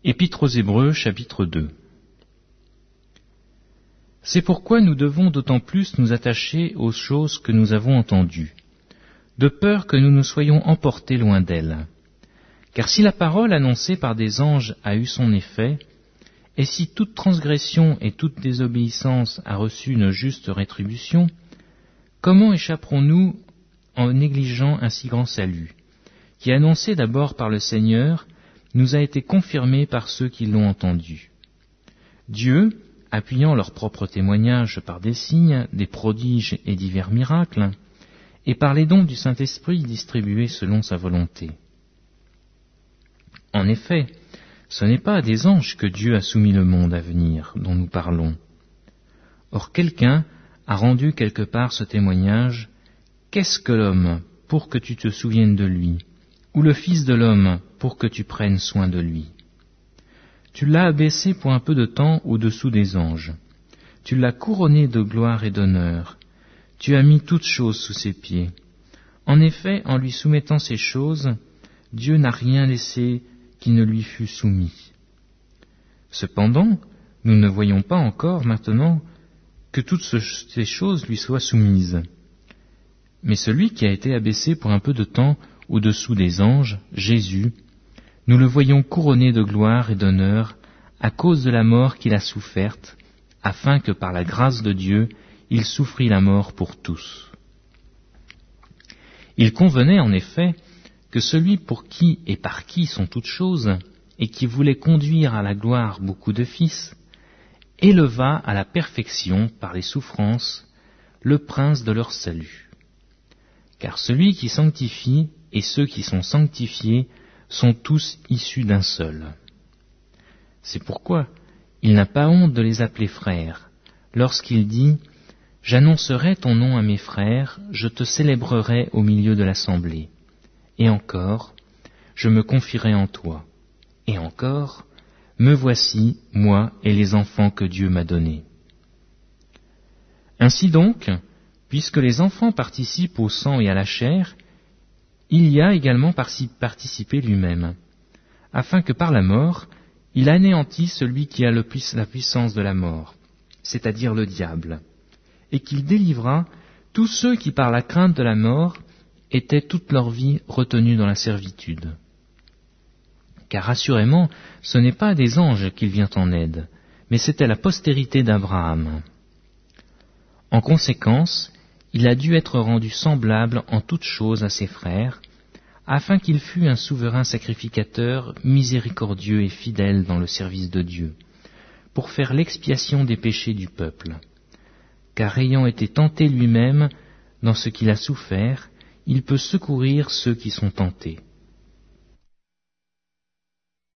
Épître aux Hébreux, chapitre 2. C'est pourquoi nous devons d'autant plus nous attacher aux choses que nous avons entendues, de peur que nous ne soyons emportés loin d'elles. Car si la parole annoncée par des anges a eu son effet, et si toute transgression et toute désobéissance a reçu une juste rétribution, comment échapperons-nous en négligeant un si grand salut, qui annoncé d'abord par le Seigneur, nous a été confirmé par ceux qui l'ont entendu. Dieu, appuyant leur propre témoignage par des signes, des prodiges et divers miracles, et par les dons du Saint-Esprit distribués selon sa volonté. En effet, ce n'est pas à des anges que Dieu a soumis le monde à venir dont nous parlons. Or quelqu'un a rendu quelque part ce témoignage, « Qu'est-ce que l'homme pour que tu te souviennes de lui, ou le Fils de l'homme pour que tu prennes soin de lui ? Tu l'as abaissé pour un peu de temps au-dessous des anges. Tu l'as couronné de gloire et d'honneur. Tu as mis toutes choses sous ses pieds. En effet, en lui soumettant ces choses, Dieu n'a rien laissé qui ne lui fût soumis. Cependant, nous ne voyons pas encore maintenant que toutes ces choses lui soient soumises. Mais celui qui a été abaissé pour un peu de temps au-dessous des anges, Jésus, nous le voyons couronné de gloire et d'honneur à cause de la mort qu'il a soufferte, afin que par la grâce de Dieu, il souffrit la mort pour tous. Il convenait en effet que celui pour qui et par qui sont toutes choses, et qui voulait conduire à la gloire beaucoup de fils, éleva à la perfection par les souffrances le prince de leur salut. Car celui qui sanctifie et ceux qui sont sanctifiés sont tous issus d'un seul. C'est pourquoi il n'a pas honte de les appeler frères, lorsqu'il dit « J'annoncerai ton nom à mes frères, je te célébrerai au milieu de l'assemblée. Et encore, je me confierai en toi. Et encore, me voici, moi et les enfants que Dieu m'a donnés. » Ainsi donc, puisque les enfants participent au sang et à la chair, il y a également participé lui-même, afin que par la mort, il anéantisse celui qui a la puissance de la mort, c'est-à-dire le diable, et qu'il délivra tous ceux qui par la crainte de la mort étaient toute leur vie retenus dans la servitude. Car assurément, ce n'est pas à des anges qu'il vient en aide, mais c'était la postérité d'Abraham. En conséquence, il a dû être rendu semblable en toutes choses à ses frères, afin qu'il fût un souverain sacrificateur miséricordieux et fidèle dans le service de Dieu, pour faire l'expiation des péchés du peuple. Car ayant été tenté lui-même dans ce qu'il a souffert, il peut secourir ceux qui sont tentés.